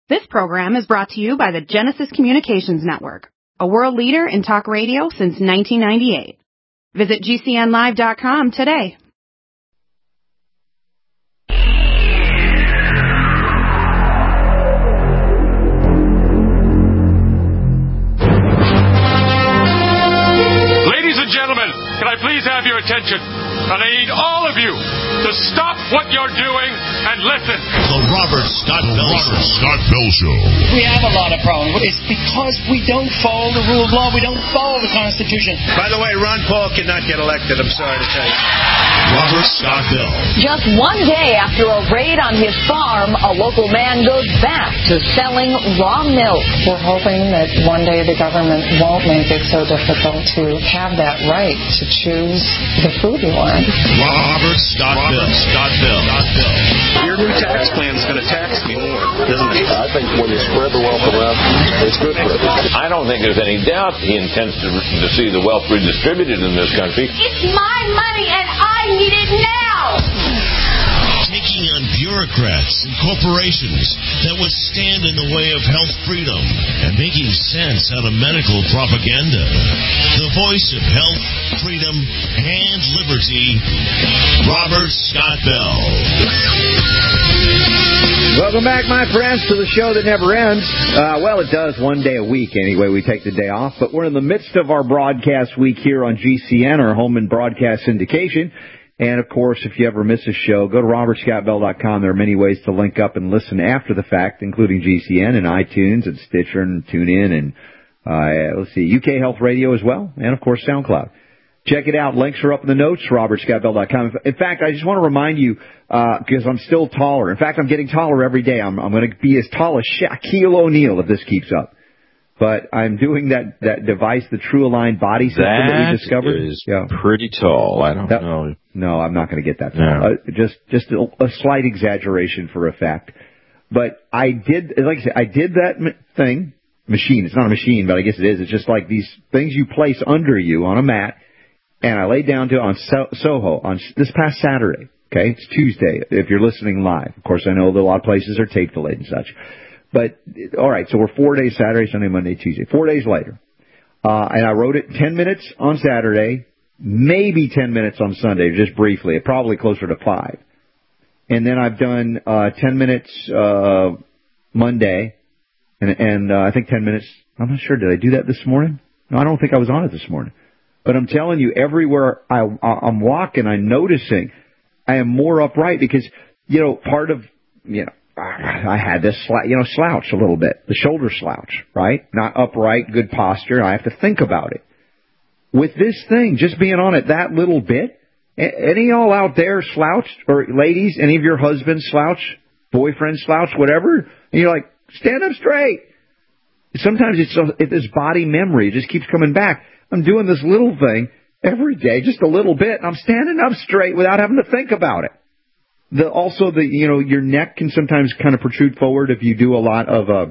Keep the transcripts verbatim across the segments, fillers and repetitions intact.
This program is brought to you by the Genesis Communications Network, a world leader in talk radio since nineteen ninety-eight. Visit G C N live dot com today. Ladies and gentlemen, can I please have your attention? And I need all of you to stop what you're doing and listen. The Robert Scott Bell Robert Scott Bell Show. We have a lot of problems. It's because we don't follow the rule of law. We don't follow the Constitution. By the way, Ron Paul cannot get elected. I'm sorry to tell you. Robert Scott Bell. Just one day after a raid on his farm, a local man goes back to selling raw milk. We're hoping that one day the government won't make it so difficult to have that right to choose the food you want. Robert Scott Bell. Robert Scott Bell. Your new tax plan is going to tax me more, doesn't it? I think when you spread the wealth around, it's good for everybody. I don't think there's any doubt he intends to, to see the wealth redistributed in this country. It's my money and I need it now! Taking on bureaucrats and corporations that would stand in the way of health freedom and making sense out of medical propaganda. The voice of health, freedom, and liberty, Robert Scott Bell. Welcome back, my friends, to the show that never ends. Uh, well, it does one day a week anyway. We take the day off, but we're in the midst of our broadcast week here on G C N, our home and broadcast syndication. And, of course, if you ever miss a show, go to robert scott bell dot com. There are many ways to link up and listen after the fact, including G C N and iTunes and Stitcher and TuneIn and, uh, let's see, U K Health Radio as well, and, of course, SoundCloud. Check it out. Links are up in the notes, robert scott bell dot com. In fact, I just want to remind you, uh, because I'm still taller. In fact, I'm getting taller every day. I'm, I'm going to be as tall as Shaquille O'Neal if this keeps up. But I'm doing that, that device, the True Align body system that, that we discovered. That is yeah. pretty tall. I don't that, know. No, I'm not going to get that tall. No. Uh, just just a, a slight exaggeration for effect. But I did, like I said, I did that m- thing, machine. It's not a machine, but I guess it is. It's just like these things you place under you on a mat. And I laid down to it on so- Soho on this past Saturday. Okay, it's Tuesday if you're listening live. Of course, I know that a lot of places are tape delayed and such. But, all right, so we're four days, Saturday, Sunday, Monday, Tuesday. Four days later. Uh, and I wrote it ten minutes on Saturday, maybe ten minutes on Sunday, just briefly, probably closer to five. And then I've done uh, ten minutes uh, Monday, and, and uh, I think ten minutes, I'm not sure, did I do that this morning? No, I don't think I was on it this morning. But I'm telling you, everywhere I, I'm walking, I'm noticing I am more upright because, you know, part of, you know, I had this, you know, slouch a little bit, the shoulder slouch, right? Not upright, good posture. I have to think about it. With this thing, just being on it that little bit, any y'all out there slouched, or ladies, any of your husbands slouch, boyfriends slouch, whatever, and you're like, stand up straight. Sometimes it's, it's this body memory. It just keeps coming back. I'm doing this little thing every day, just a little bit, and I'm standing up straight without having to think about it. The, also, the you know, your neck can sometimes kind of protrude forward if you do a lot of uh,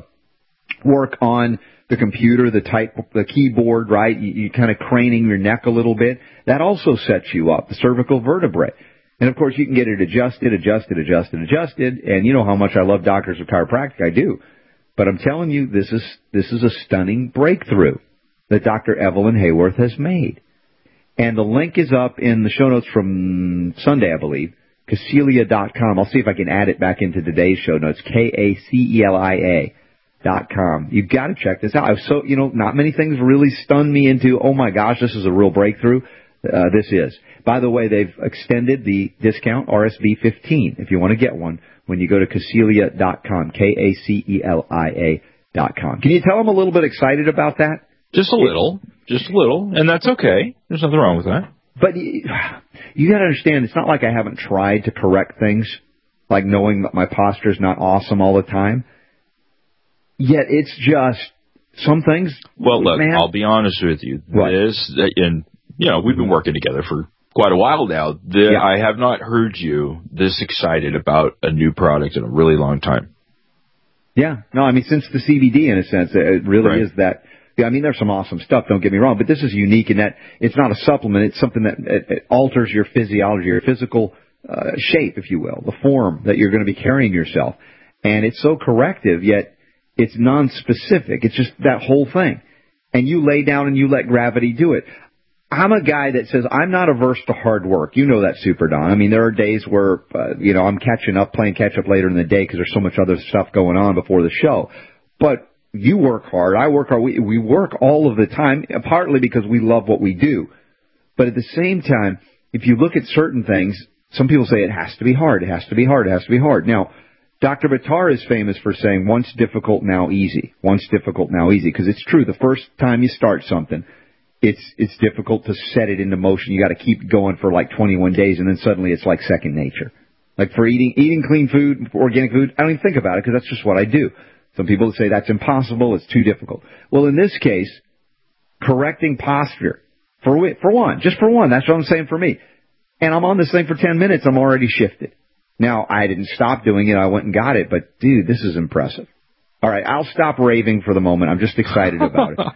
work on the computer, the type, the keyboard, right? You, you kind of craning your neck a little bit. That also sets you up, the cervical vertebrae. And, of course, you can get it adjusted, adjusted, adjusted, adjusted. And you know how much I love doctors of chiropractic. I do. But I'm telling you, this is this is a stunning breakthrough that Doctor Evelyn Hayworth has made. And the link is up in the show notes from Sunday, I believe. Casilia dot com. I'll see if I can add it back into today's show notes. K A C E L I A dot com. You've got to check this out. I was so, you know, not many things really stunned me into, oh my gosh, this is a real breakthrough. Uh, this is. By the way, they've extended the discount R S V fifteen if you want to get one when you go to Casilia dot com. K A C E L I A dot com. Can you tell I'm a little bit excited about that? Just a little. Just a little. And that's okay. There's nothing wrong with that. But you, you got to understand, it's not like I haven't tried to correct things, like knowing that my posture is not awesome all the time. Yet it's just some things. Well, look, man, I'll be honest with you. What? This, and you know, we've been working together for quite a while now. The, yeah. I have not heard you this excited about a new product in a really long time. Yeah, no, I mean, since the C B D, in a sense, it really right. is that. Yeah, I mean, there's some awesome stuff, don't get me wrong, but this is unique in that it's not a supplement. It's something that it, it alters your physiology, your physical uh, shape, if you will, the form that you're going to be carrying yourself. And it's so corrective, yet It's non-specific. It's just that whole thing. And you lay down and you let gravity do it. I'm a guy that says I'm not averse to hard work. You know that, Super Don. I mean, there are days where, uh, you know, I'm catching up, playing catch-up later in the day because there's so much other stuff going on before the show. But you work hard. I work hard. We, we work all of the time, partly because we love what we do. But at the same time, if you look at certain things, some people say it has to be hard. It has to be hard. It has to be hard. Now, Doctor Buttar is famous for saying once difficult, now easy. Once difficult, now easy. Because it's true. The first time you start something, it's it's difficult to set it into motion. You got to keep going for like twenty-one days, and then suddenly it's like second nature. Like for eating eating clean food, organic food, I don't even think about it because that's just what I do. Some people say that's impossible. It's too difficult. Well, in this case, correcting posture, for for one, just for one, that's what I'm saying for me. And I'm on this thing for ten minutes. I'm already shifted. Now, I didn't stop doing it. I went and got it. But, dude, this is impressive. All right, I'll stop raving for the moment. I'm just excited about it.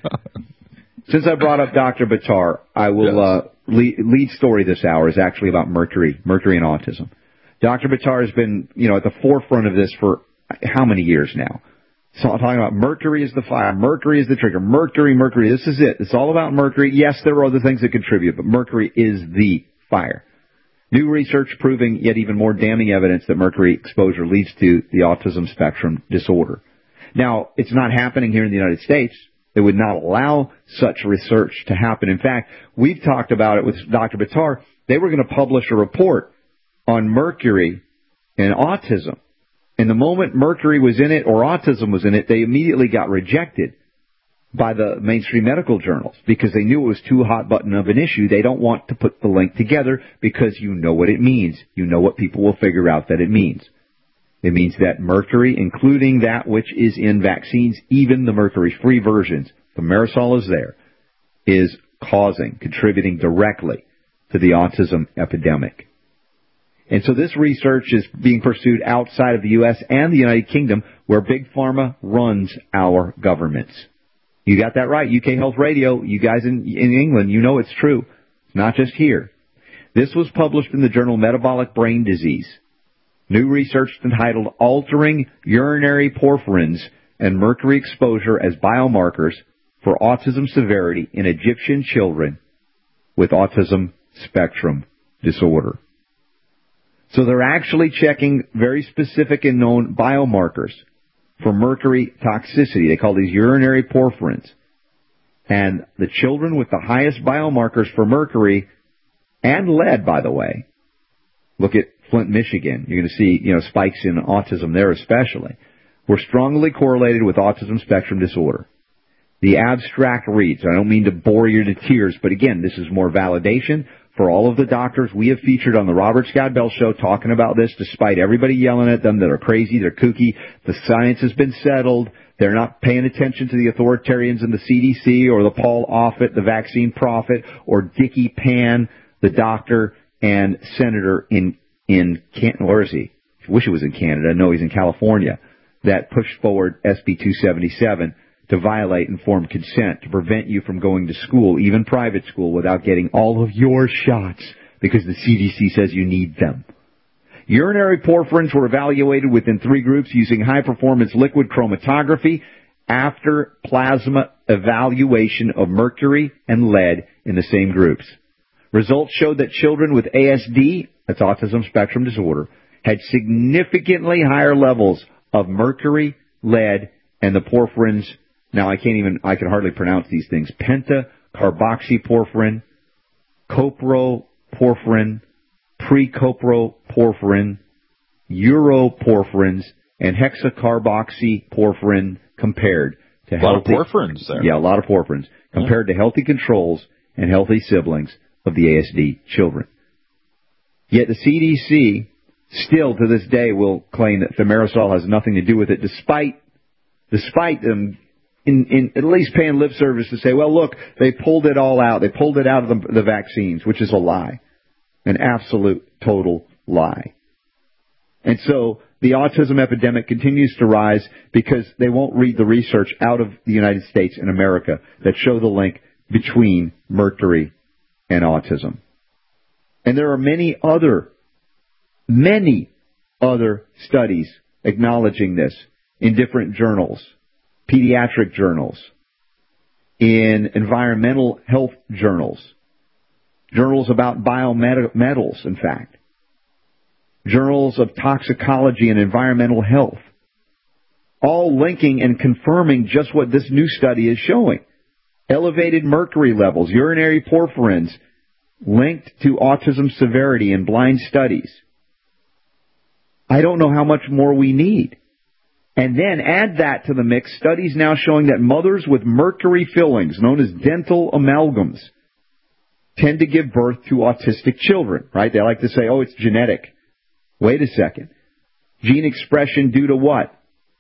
Since I brought up Doctor Buttar, I will, yes. uh, lead, lead story this hour is actually about mercury, mercury and autism. Doctor Buttar has been, you know, at the forefront of this for how many years now? So I'm talking about mercury is the fire, mercury is the trigger, mercury, mercury, this is it. It's all about mercury. Yes, there are other things that contribute, but mercury is the fire. New research proving yet even more damning evidence that mercury exposure leads to the autism spectrum disorder. Now, it's not happening here in the United States. They would not allow such research to happen. In fact, we've talked about it with Doctor Buttar. They were going to publish a report on mercury and autism. And the moment mercury was in it or autism was in it, they immediately got rejected by the mainstream medical journals because they knew it was too hot button of an issue. They don't want to put the link together because you know what it means. You know what people will figure out that it means. It means that mercury, including that which is in vaccines, even the mercury-free versions, the Marisol is there, is causing, contributing directly to the autism epidemic. And so this research is being pursued outside of the U S and the United Kingdom, where Big Pharma runs our governments. You got that right. U K Health Radio, you guys in, in England, you know it's true. It's not just here. This was published in the journal Metabolic Brain Disease. New research entitled Altering Urinary Porphyrins and Mercury Exposure as Biomarkers for Autism Severity in Egyptian Children with Autism Spectrum Disorder. So they're actually checking very specific and known biomarkers for mercury toxicity. They call these urinary porphyrins. And the children with the highest biomarkers for mercury and lead, by the way, look at Flint, Michigan. You're going to see, you know, spikes in autism there especially, were strongly correlated with autism spectrum disorder. The abstract reads, I don't mean to bore you to tears, but again, this is more validation for all of the doctors we have featured on the Robert Scott Bell Show talking about this, despite everybody yelling at them that are crazy, they're kooky. The science has been settled. They're not paying attention to the authoritarians in the C D C or the Paul Offit, the vaccine prophet, or Dickie Pan, the doctor and senator in, in Canton, where is he? I wish it was in Canada. No, he's in California, that pushed forward S B two seventy-seven to violate informed consent, to prevent you from going to school, even private school, without getting all of your shots because the C D C says you need them. Urinary porphyrins were evaluated within three groups using high-performance liquid chromatography after plasma evaluation of mercury and lead in the same groups. Results showed that children with A S D, that's autism spectrum disorder, had significantly higher levels of mercury, lead, and the porphyrins. Now, I can't even, I can hardly pronounce these things. Pentacarboxyporphyrin, coproporphyrin, precoproporphyrin, uroporphyrins, and hexacarboxyporphyrin compared to healthy... A lot of porphyrins there. Yeah, a lot of porphyrins. Compared yeah. to healthy controls and healthy siblings of the A S D children. Yet the C D C still to this day will claim that thimerosal has nothing to do with it, despite, despite them... In, in at least paying lip service to say, well, look, they pulled it all out. They pulled it out of the, the vaccines, which is a lie, an absolute, total lie. And so the autism epidemic continues to rise because they won't read the research out of the United States and America that show the link between mercury and autism. And there are many other, many other studies acknowledging this in different journals. pediatric journals, in environmental health journals, journals about biometals, in fact, journals of toxicology and environmental health, all linking and confirming just what this new study is showing. Elevated mercury levels, urinary porphyrins, linked to autism severity in blind studies. I don't know how much more we need. And then add that to the mix, studies now showing that mothers with mercury fillings, known as dental amalgams, tend to give birth to autistic children, right? They like to say, oh, it's genetic. Wait a second. Gene expression due to what?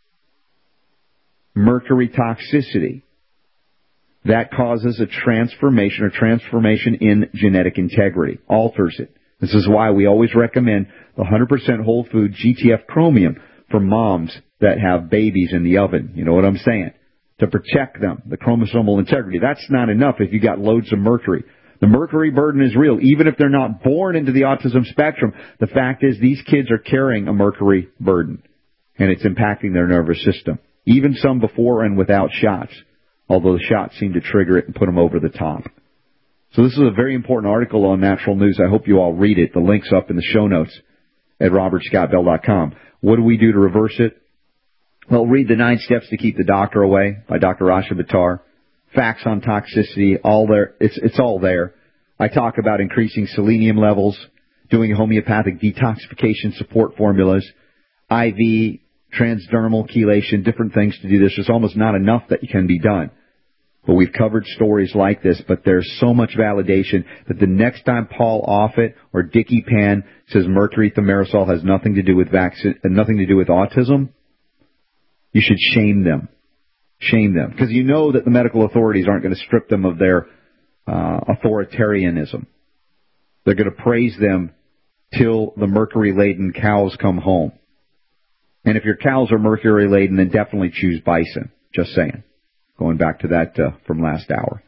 Mercury toxicity. That causes a transformation or transformation in genetic integrity, alters it. This is why we always recommend the one hundred percent whole food G T F chromium for moms that have babies in the oven. You know what I'm saying? To protect them, the chromosomal integrity. That's not enough if you got loads of mercury. The mercury burden is real. Even if they're not born into the autism spectrum, the fact is these kids are carrying a mercury burden, and it's impacting their nervous system, even some before and without shots, although the shots seem to trigger it and put them over the top. So this is a very important article on Natural News. I hope you all read it. The link's up in the show notes at robert scott bell dot com. What do we do to reverse it? Well, read The Nine Steps to Keep the Doctor Away by Doctor Rasha Buttar. Facts on toxicity, all there. It's, it's all there. I talk about increasing selenium levels, doing homeopathic detoxification support formulas, I V, transdermal chelation, different things to do this. There's almost not enough that can be done. But we've covered stories like this, but there's so much validation that the next time Paul Offit or Dickie Pan says mercury thimerosal has nothing to do with vaccine, nothing to do with autism, you should shame them. Shame them. Because you know that the medical authorities aren't going to strip them of their uh, authoritarianism. They're going to praise them till the mercury-laden cows come home. And if your cows are mercury-laden, then definitely choose bison. Just saying. Going back to that uh, from last hour.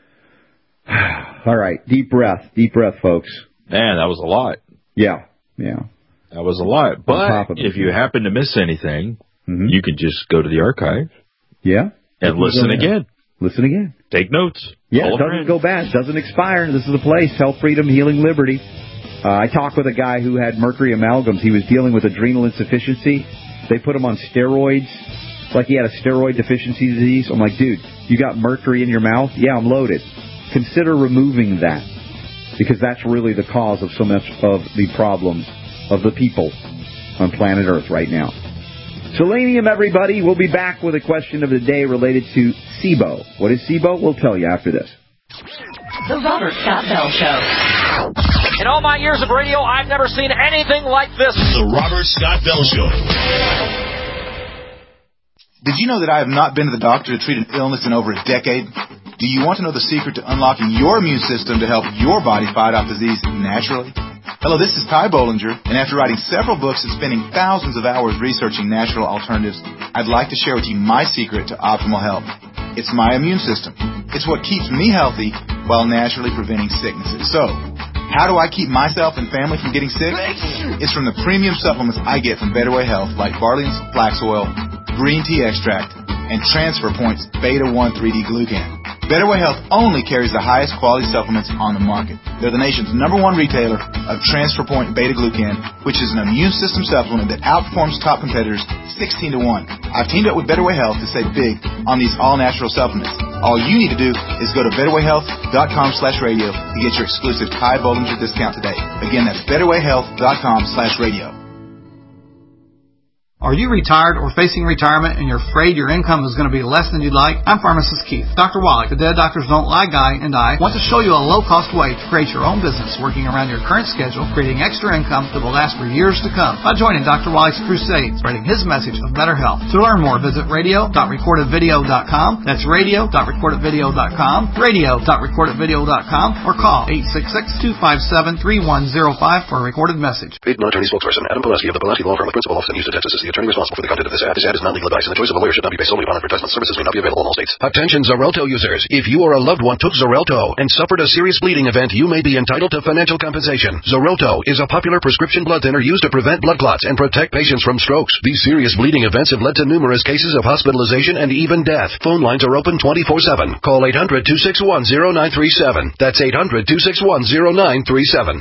All right, deep breath. Deep breath, folks. Man, that was a lot. Yeah, yeah. That was a lot. But if you happen to miss anything, mm-hmm. you can just go to the archive. Yeah. And listen again. Listen again. Take notes. Yeah, it doesn't go bad. It doesn't expire. This is the place. Health, freedom, healing, liberty. Uh, I talked with a guy who had mercury amalgams. He was dealing with adrenal insufficiency. They put him on steroids. Like he had a steroid deficiency disease. I'm like, dude, you got mercury in your mouth? Yeah, I'm loaded. Consider removing that. Because that's really the cause of so much of the problems of the people on planet Earth right now. Selenium, everybody. We'll be back with a question of the day related to SIBO. What is SIBO? We'll tell you after this. The Robert Scott Bell Show. In all my years of radio, I've never seen anything like this. The Robert Scott Bell Show. Did you know that I have not been to the doctor to treat an illness in over a decade? Do you want to know the secret to unlocking your immune system to help your body fight off disease naturally? Hello, this is Ty Bollinger, and after writing several books and spending thousands of hours researching natural alternatives, I'd like to share with you my secret to optimal health. It's my immune system. It's what keeps me healthy while naturally preventing sicknesses. So, how do I keep myself and family from getting sick? It's from the premium supplements I get from Better Way Health, like Barley's Flax Oil, Green Tea Extract, and Transfer Point's Beta one three D Glucan. Better Way Health only carries the highest quality supplements on the market. They're the nation's number one retailer of Transfer Point Beta Glucan, which is an immune system supplement that outperforms top competitors sixteen to one. I've teamed up with Better Way Health to save big on these all-natural supplements. All you need to do is go to betterwayhealth.com slash radio to get your exclusive Ty Bollinger discount today. Again, that's betterwayhealth.com slash radio. Are you retired or facing retirement and you're afraid your income is going to be less than you'd like? I'm Pharmacist Keith. Doctor Wallach, the Dead Doctors Don't Lie guy, and I want to show you a low-cost way to create your own business working around your current schedule, creating extra income that will last for years to come by joining Doctor Wallach's crusade, spreading his message of better health. To learn more, visit radio dot recorded video dot com. That's radio dot recorded video dot com, radio dot recorded video dot com, or call eight six six, two five seven, three one zero five for a recorded message. Paid non-attorney spokesperson Adam Pileski of the Pileski Law Firm, principal office in Houston, Texas, is the the attorney responsible for the content of this ad. This ad is not legal advice, and the choice of a lawyer should not be based solely upon advertisement. Services may not be available in all states. Attention Xarelto users. If you or a loved one took Xarelto and suffered a serious bleeding event, you may be entitled to financial compensation. Xarelto is a popular prescription blood thinner used to prevent blood clots and protect patients from strokes. These serious bleeding events have led to numerous cases of hospitalization and even death. Phone lines are open twenty-four seven. Call eight hundred, two six one, zero nine three seven. That's eight hundred, two six one, zero nine three seven.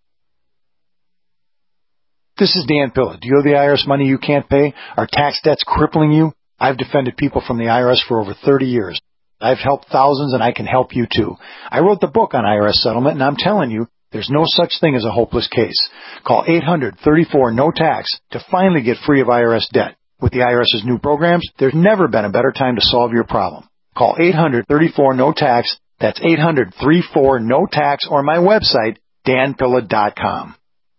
This is Dan Pilla. Do you owe the I R S money you can't pay? Are tax debts crippling you? I've defended people from the I R S for over thirty years. I've helped thousands, and I can help you too. I wrote the book on I R S settlement, and I'm telling you, there's no such thing as a hopeless case. Call eight hundred, thirty-four, no tax to finally get free of I R S debt. With the IRS's new programs, there's never been a better time to solve your problem. Call eight hundred, thirty-four, no tax. That's eight hundred, thirty-four, no tax, or my website, dan pilla dot com.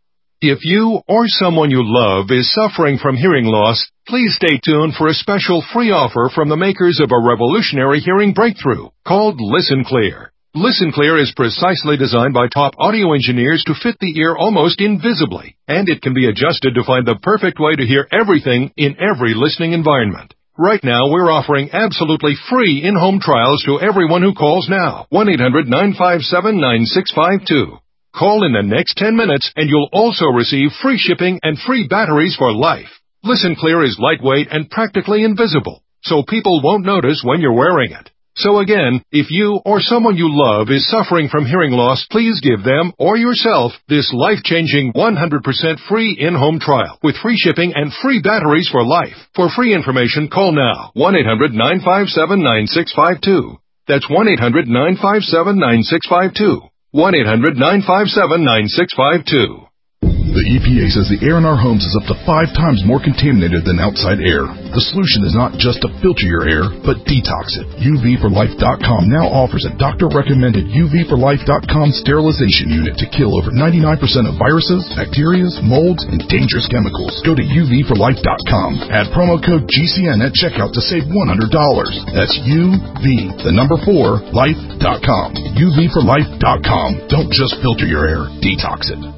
If you or someone you love is suffering from hearing loss, please stay tuned for a special free offer from the makers of a revolutionary hearing breakthrough called Listen Clear. Listen Clear is precisely designed by top audio engineers to fit the ear almost invisibly, and it can be adjusted to find the perfect way to hear everything in every listening environment. Right now, we're offering absolutely free in-home trials to everyone who calls now. one eight hundred, nine five seven, nine six five two. Call in the next ten minutes, and you'll also receive free shipping and free batteries for life. Listen Clear is lightweight and practically invisible, so people won't notice when you're wearing it. So again, if you or someone you love is suffering from hearing loss, please give them or yourself this life-changing one hundred percent free in-home trial with free shipping and free batteries for life. For free information, call now. one eight hundred, nine five seven, nine six five two. That's one eight hundred, nine five seven, nine six five two. one eight hundred, nine five seven, nine six five two. The E P A says the air in our homes is up to five times more contaminated than outside air. The solution is not just to filter your air, but detox it. U V for life dot com now offers a doctor-recommended U V for life dot com sterilization unit to kill over ninety-nine percent of viruses, bacteria, molds, and dangerous chemicals. Go to U V for life dot com. Add promo code G C N at checkout to save one hundred dollars. That's U V, the number four, life dot com. U V for life dot com. Don't just filter your air, detox it.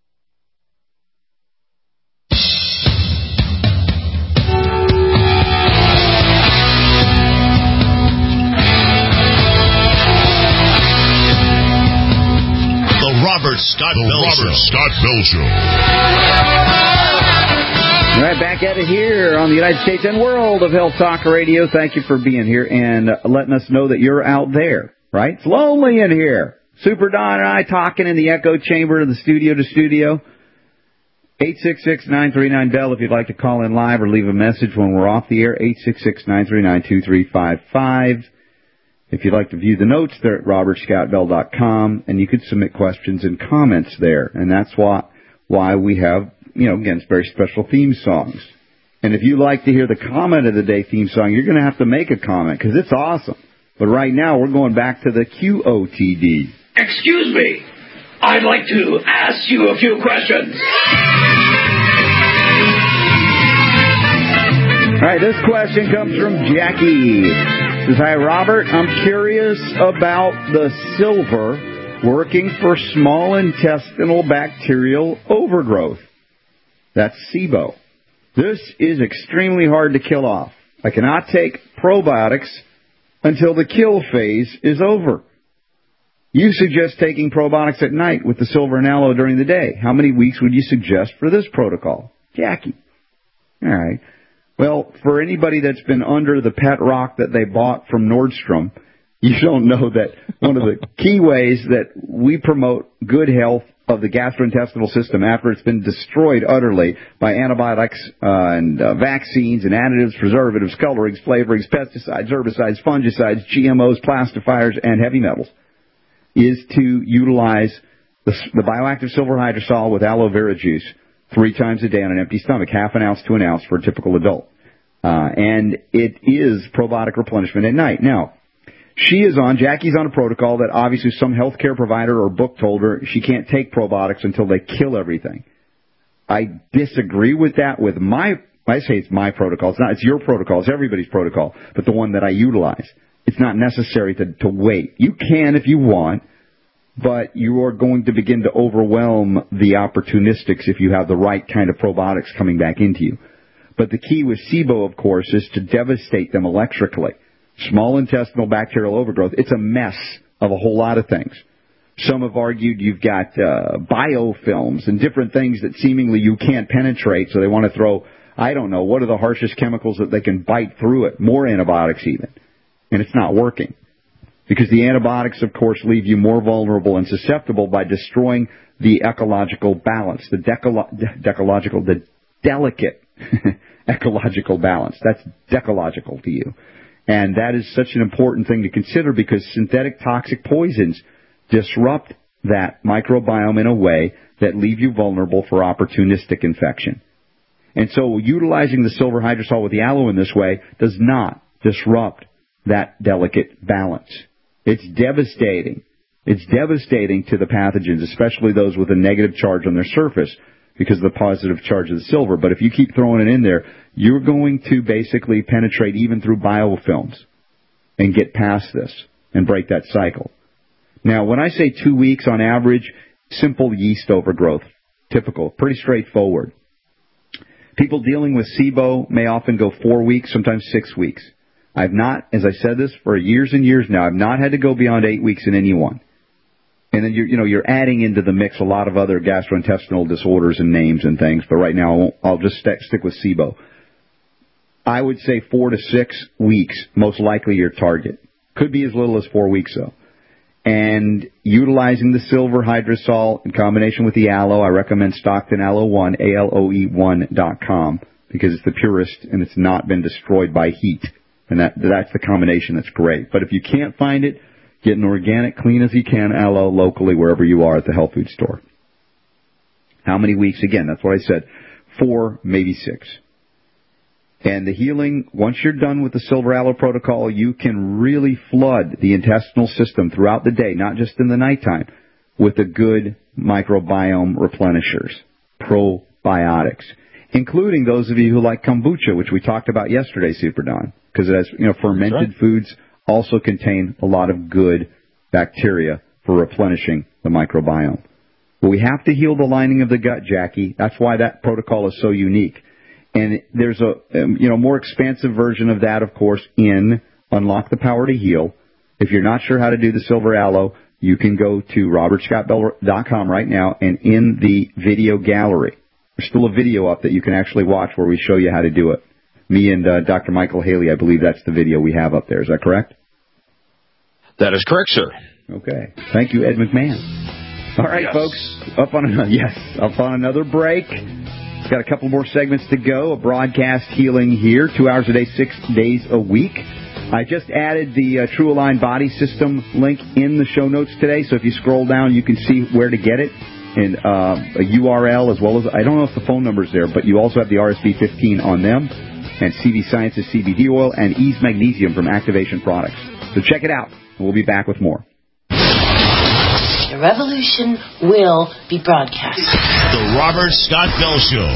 Robert Scott Bell Show. Scott Bell Show. All right, back at it here on the United States and World of Health Talk Radio. Thank you for being here and letting us know that you're out there, right? It's lonely in here. Super Don and I talking in the echo chamber of the studio to studio. eight six six, nine three nine, B E L L if you'd like to call in live or leave a message when we're off the air. eight six six, nine three nine, two three five five. If you'd like to view the notes, they're at robert scott bell dot com, and you could submit questions and comments there. And that's why why we have, you know, again, very special theme songs. And if you like to hear the comment of the day theme song, you're going to have to make a comment, because it's awesome. But right now, we're going back to the Q O T D. Excuse me. I'd like to ask you a few questions. All right, this question comes from Jackie. Says, hi, Robert. I'm curious about the silver working for small intestinal bacterial overgrowth. That's SIBO. This is extremely hard to kill off. I cannot take probiotics until the kill phase is over. You suggest taking probiotics at night with the silver and aloe during the day. How many weeks would you suggest for this protocol? Jackie. All right. Well, for anybody that's been under the pet rock that they bought from Nordstrom, you don't know that one of the key ways that we promote good health of the gastrointestinal system after it's been destroyed utterly by antibiotics uh, and uh, vaccines and additives, preservatives, colorings, flavorings, pesticides, herbicides, fungicides, G M Os, plastifiers, and heavy metals, is to utilize the, the bioactive silver hydrosol with aloe vera juice three times a day on an empty stomach, half an ounce to an ounce for a typical adult. Uh, and it is probiotic replenishment at night. Now, she is on, Jackie's on a protocol that obviously some healthcare provider or book told her she can't take probiotics until they kill everything. I disagree with that with my, I say it's my protocol. It's not, it's your protocol. It's everybody's protocol, but the one that I utilize. It's not necessary to, to wait. You can if you want, but you are going to begin to overwhelm the opportunistics if you have the right kind of probiotics coming back into you. But the key with SIBO, of course, is to devastate them electrically. Small intestinal bacterial overgrowth, it's a mess of a whole lot of things. Some have argued you've got uh, biofilms and different things that seemingly you can't penetrate, so they want to throw, I don't know, what are the harshest chemicals that they can bite through it? More antibiotics even. And it's not working. Because the antibiotics, of course, leave you more vulnerable and susceptible by destroying the ecological balance, the decolo- decological, the delicate ecological balance. That's decological to you. And that is such an important thing to consider because synthetic toxic poisons disrupt that microbiome in a way that leave you vulnerable for opportunistic infection. And so utilizing the silver hydrosol with the aloe in this way does not disrupt that delicate balance. It's devastating. It's devastating to the pathogens, especially those with a negative charge on their surface because of the positive charge of the silver. But if you keep throwing it in there, you're going to basically penetrate even through biofilms and get past this and break that cycle. Now, when I say two weeks on average, simple yeast overgrowth, typical, pretty straightforward. People dealing with SIBO may often go four weeks, sometimes six weeks. I've not, as I said this for years and years now, I've not had to go beyond eight weeks in anyone. And then you're, you know, you're adding into the mix a lot of other gastrointestinal disorders and names and things. But right now, I won't, I'll just st- stick with SIBO. I would say four to six weeks, most likely your target. Could be as little as four weeks, though. And utilizing the silver hydrosol in combination with the aloe, I recommend Stockton Aloe one, A L O E one dot com, because it's the purest and it's not been destroyed by heat. And that that's the combination that's great. But if you can't find it, get an organic, clean as you can aloe locally wherever you are at the health food store. How many weeks? Again, that's what I said. Four, maybe six. And the healing, once you're done with the silver aloe protocol, you can really flood the intestinal system throughout the day, not just in the nighttime, with the good microbiome replenishers, probiotics, including those of you who like kombucha, which we talked about yesterday, Super Don, because it has, you know, fermented right. foods also contain a lot of good bacteria for replenishing the microbiome. But we have to heal the lining of the gut, Jackie. That's why that protocol is so unique. And there's a um, you know more expansive version of that, of course, in Unlock the Power to Heal. If you're not sure how to do the silver aloe, you can go to robert scott bell dot com right now, and in the video gallery, there's still a video up that you can actually watch where we show you how to do it. Me and uh, Doctor Michael Haley, I believe that's the video we have up there. Is that correct? That is correct, sir. Okay. Thank you, Ed McMahon. All right, yes. folks. Up on another, yes, up on another break. Got a couple more segments to go. A broadcast healing here, two hours a day, six days a week. I just added the uh, True Align Body System link in the show notes today, so if you scroll down, you can see where to get it, and uh, a U R L as well as, I don't know if the phone number's there, but you also have the R S V fifteen on them, and C V Sciences C B D oil, and Ease Magnesium from Activation Products. So check it out. We'll be back with more. The revolution will be broadcast. The Robert Scott Bell Show.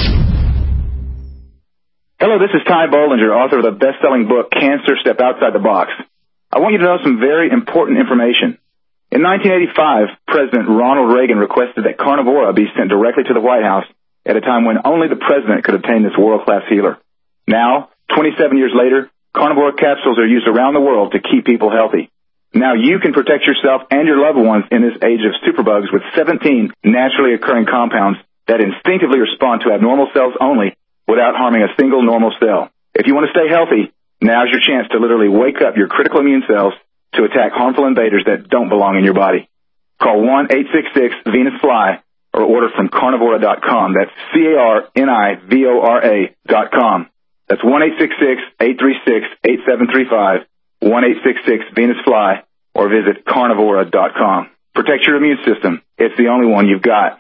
Hello, this is Ty Bollinger, author of the best-selling book, Cancer, Step Outside the Box. I want you to know some very important information. In nineteen eighty-five, President Ronald Reagan requested that Carnivora be sent directly to the White House at a time when only the president could obtain this world-class healer. Now, twenty-seven years later, Carnivora capsules are used around the world to keep people healthy. Now you can protect yourself and your loved ones in this age of superbugs with seventeen naturally occurring compounds that instinctively respond to abnormal cells only without harming a single normal cell. If you want to stay healthy, now's your chance to literally wake up your critical immune cells to attack harmful invaders that don't belong in your body. Call one eight six six Venus Fly or order from carnivora dot com. That's C A R N I V O R A dot com. That's one eight six six, eight three six, eight seven three five, one eight six six Venus Fly, or visit carnivora dot com. Protect your immune system. It's the only one you've got.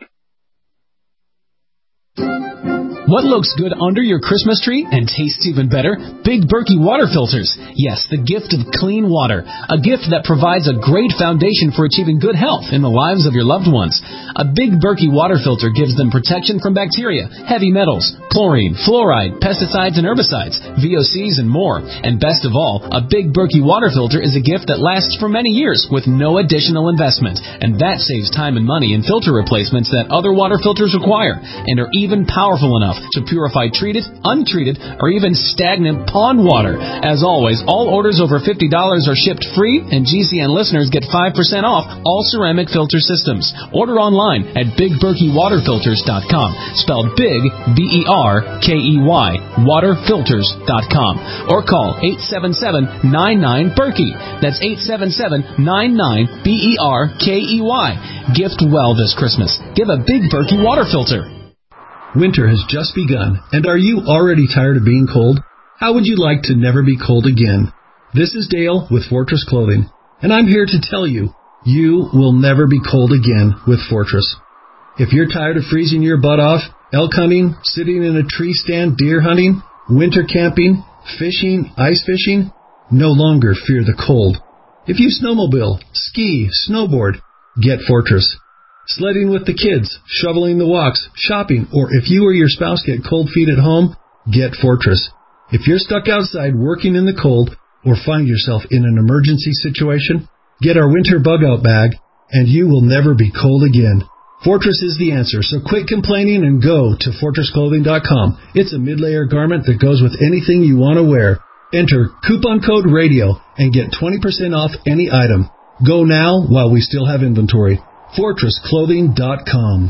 What looks good under your Christmas tree and tastes even better? Big Berkey water filters. Yes, the gift of clean water. A gift that provides a great foundation for achieving good health in the lives of your loved ones. A Big Berkey water filter gives them protection from bacteria, heavy metals, chlorine, fluoride, pesticides and herbicides, V O Cs and more. And best of all, a Big Berkey water filter is a gift that lasts for many years with no additional investment. And that saves time and money in filter replacements that other water filters require and are even powerful enough off to purify treated, untreated, or even stagnant pond water. As always, all orders over fifty dollars are shipped free, and G C N listeners get five percent off all ceramic filter systems. Order online at big berkey water filters dot com, spelled big, B E R K E Y, water filters dot com, or call eight seven seven, nine nine, Berkey. That's eight seven seven, nine nine, B E R K E Y. Gift well this Christmas. Give a Big Berkey water filter. Winter has just begun, and are you already tired of being cold? How would you like to never be cold again? This is Dale with Fortress Clothing, and I'm here to tell you, you will never be cold again with Fortress. If you're tired of freezing your butt off, elk hunting, sitting in a tree stand, deer hunting, winter camping, fishing, ice fishing, no longer fear the cold. If you snowmobile, ski, snowboard, get Fortress. Sledding with the kids, shoveling the walks, shopping, or if you or your spouse get cold feet at home, get Fortress. If you're stuck outside working in the cold or find yourself in an emergency situation, get our winter bug-out bag, and you will never be cold again. Fortress is the answer, so quit complaining and go to fortress clothing dot com. It's a mid-layer garment that goes with anything you want to wear. Enter coupon code RADIO and get twenty percent off any item. Go now while we still have inventory. fortress clothing dot com.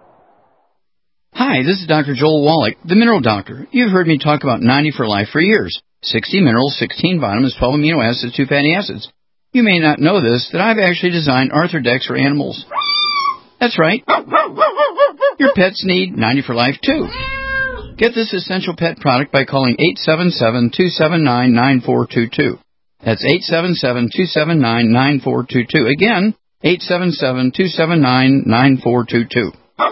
Hi, this is Doctor Joel Wallach, the Mineral Doctor. You've heard me talk about ninety for Life for years. sixty minerals, sixteen vitamins, twelve amino acids, two fatty acids. You may not know this, that I've actually designed Arthrodex for animals. That's right. Your pets need ninety for Life, too. Get this essential pet product by calling eight seven seven, two seven nine, nine four two two. That's eight seven seven, two seven nine, nine four two two. Again, eight seven seven, two seven nine, nine four two two.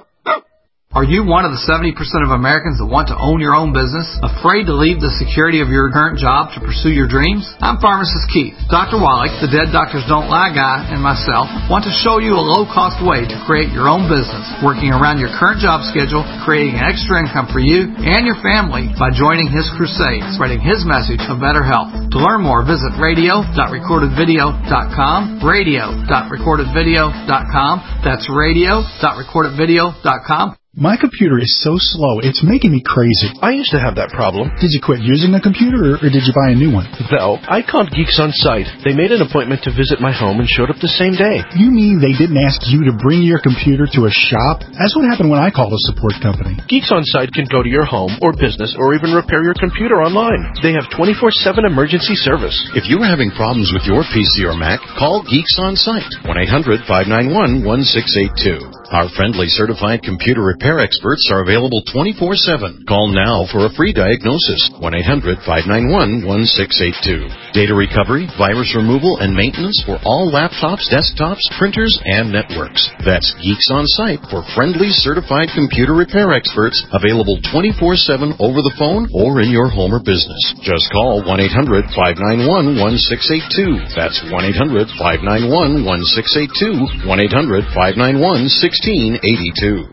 Are you one of the seventy percent of Americans that want to own your own business? Afraid to leave the security of your current job to pursue your dreams? I'm Pharmacist Keith. Doctor Wallach, the Dead Doctors Don't Lie guy, and myself want to show you a low-cost way to create your own business, working around your current job schedule, creating an extra income for you and your family by joining his crusade, spreading his message of better health. To learn more, visit radio dot recorded video dot com, radio dot recorded video dot com. That's radio dot recorded video dot com. My computer is so slow, it's making me crazy. I used to have that problem. Did you quit using the computer, or, or did you buy a new one? No, I called Geeks On Site. They made an appointment to visit my home and showed up the same day. You mean they didn't ask you to bring your computer to a shop? That's what happened when I called a support company. Geeks On Site can go to your home or business or even repair your computer online. They have twenty-four seven emergency service. If you are having problems with your P C or Mac, call Geeks On Site, one eight hundred, five nine one, one six eight two. Our friendly certified computer repair experts are available twenty-four seven. Call now for a free diagnosis, one eight hundred, five nine one, one six eight two. Data recovery, virus removal, and maintenance for all laptops, desktops, printers, and networks. That's Geeks On Site for friendly certified computer repair experts, available twenty-four seven over the phone or in your home or business. Just call one eight hundred, five nine one, one six eight two. That's one eight hundred, five nine one, one six eight two, one eight hundred, five nine one, one six eight two.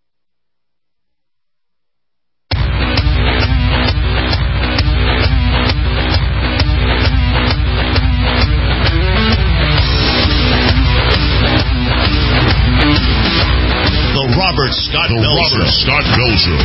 Robert Scott Bell Robert Scott Bell Show.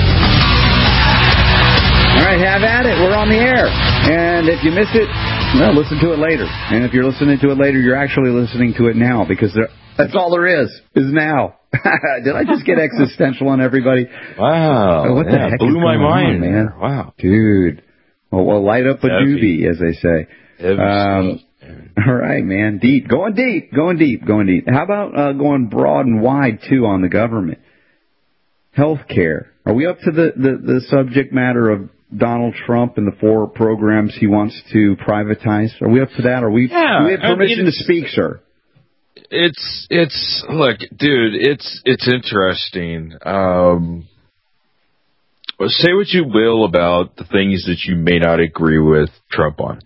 All right, have at it. We're on the air. And if you miss it, well, listen to it later. And if you're listening to it later, you're actually listening to it now, because there, that's all there is, is now. Did I just get existential on everybody? Wow. Oh, what the yeah, heck blew is my going mind, on, man? Wow. Dude. Well, well light up a Heavy. doobie, as they say. Heavy um, stuff. All right, man. Deep. Going deep. Going deep. Going deep. How about uh, going broad and wide, too, on the government? Healthcare. Are we up to the, the, the subject matter of Donald Trump and the four programs he wants to privatize? Are we up to that? Are we, yeah, do we have permission I mean, to speak, sir? It's, it's, look, dude, it's, it's interesting. Um, say what you will about the things that you may not agree with Trump on,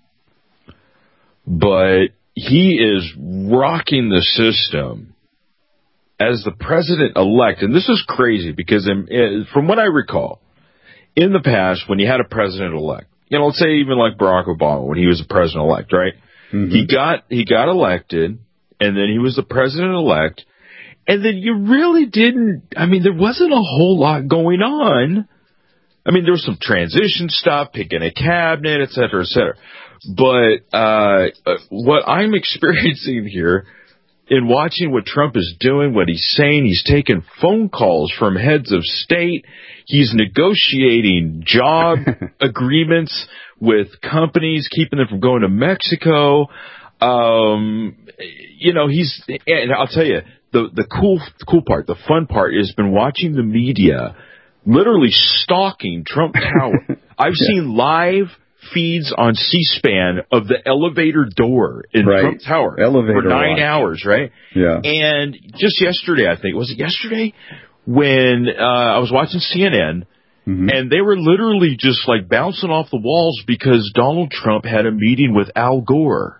but he is rocking the system as the president-elect. And this is crazy because in, from what I recall, in the past, when you had a president-elect, you know, let's say even like Barack Obama, when he was a president-elect, right? Mm-hmm. He got, he got elected, and then he was the president-elect, and then you really didn't, I mean, there wasn't a whole lot going on I mean, there was some transition stuff, picking a cabinet, et cetera, et cetera. But uh, what I'm experiencing here in watching what Trump is doing, what he's saying, he's taking phone calls from heads of state. He's negotiating job agreements with companies, keeping them from going to Mexico. Um, you know, he's, and I'll tell you, the, the cool, the cool part, the fun part is been watching the media literally stalking Trump Tower. I've yeah. seen live feeds on C-SPAN of the elevator door in right. Trump Tower elevator for nine watch. hours, right? Yeah. And just yesterday, I think, was it yesterday, when uh, I was watching C N N, mm-hmm. and they were literally just like bouncing off the walls because Donald Trump had a meeting with Al Gore.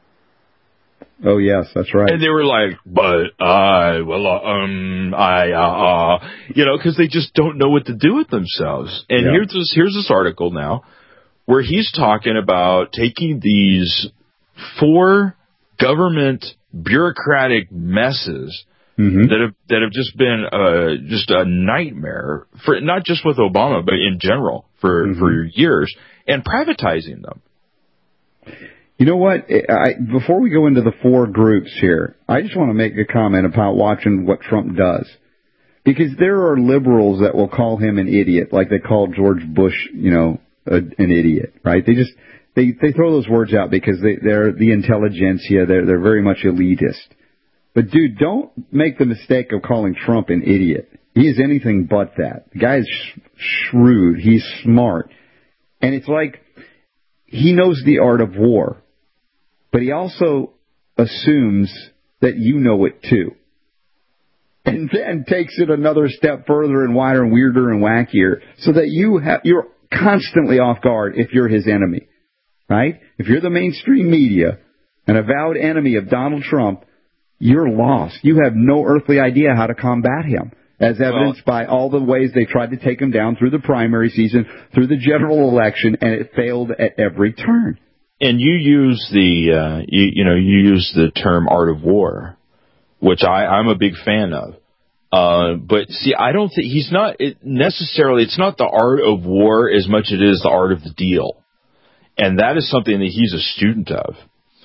Oh, yes, that's right. And they were like, but I, well, uh, um, I, uh, uh, you know, because they just don't know what to do with themselves. And yeah. here's this, here's this article now where he's talking about taking these four government bureaucratic messes mm-hmm. that have that have just been uh, just a nightmare for not just with Obama, but in general for mm-hmm. for years, and privatizing them. You know what? I, before we go into the four groups here, I just want to make a comment about watching what Trump does. Because there are liberals that will call him an idiot, like they called George Bush, you know, a, an idiot, right? They just, they, they throw those words out because they, they're the intelligentsia, they're, they're very much elitist. But dude, don't make the mistake of calling Trump an idiot. He is anything but that. The guy is sh- shrewd, he's smart. And it's like, he knows the art of war. But he also assumes that you know it too. And then takes it another step further and wider and weirder and wackier so that you have, you're constantly off guard if you're his enemy. Right? If you're the mainstream media, an avowed enemy of Donald Trump, you're lost. You have no earthly idea how to combat him, as evidenced well, by all the ways they tried to take him down through the primary season, through the general election, and it failed at every turn. And you use the, uh, you, you know, you use the term art of war, which I, I'm a big fan of. Uh, but see, I don't think he's not it necessarily, it's not the art of war as much as it is the art of the deal. And that is something that he's a student of.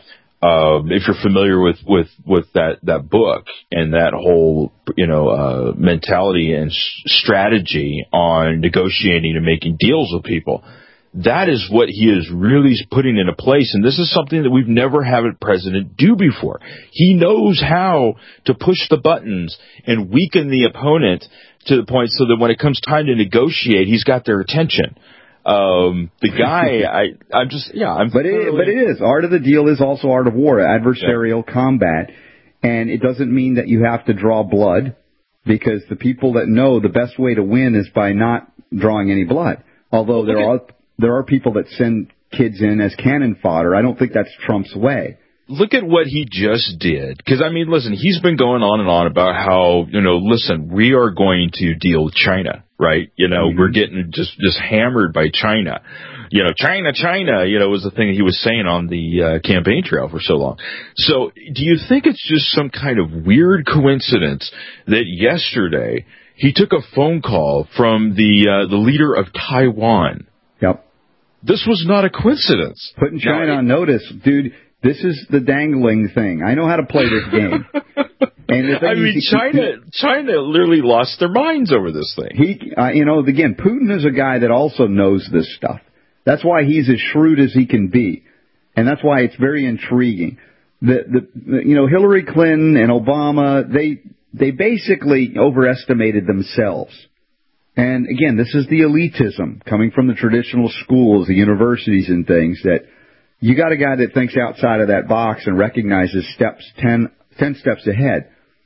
Um, if you're familiar with, with, with that, that book and that whole, you know, uh, mentality and s- strategy on negotiating and making deals with people. That is what he is really putting into place, and this is something that we've never had a president do before. He knows how to push the buttons and weaken the opponent to the point so that when it comes time to negotiate, he's got their attention. Um, the guy, I, I'm just, yeah, I'm. But it, but it is art of the deal is also art of war, adversarial yeah. combat, and it doesn't mean that you have to draw blood, because the people that know the best way to win is by not drawing any blood. Although there are. There are people that send kids in as cannon fodder. I don't think that's Trump's way. Look at what he just did. Because, I mean, listen, he's been going on and on about how, you know, listen, we are going to deal with China, right? You know, mm-hmm. we're getting just, just hammered by China. You know, China, China, you know, was the thing that he was saying on the uh, campaign trail for so long. So do you think it's just some kind of weird coincidence that yesterday he took a phone call from the uh, the leader of Taiwan? Yep. This was not a coincidence. Putting China now, on notice, dude. This is the dangling thing. I know how to play this game. And I mean, China, he, China literally lost their minds over this thing. He, uh, you know, again, Putin is a guy that also knows this stuff. That's why he's as shrewd as he can be, and that's why it's very intriguing. The, the, you know, Hillary Clinton and Obama, they, they basically overestimated themselves. And again, this is the elitism coming from the traditional schools, the universities and things, that you got a guy that thinks outside of that box and recognizes steps ten, ten steps ahead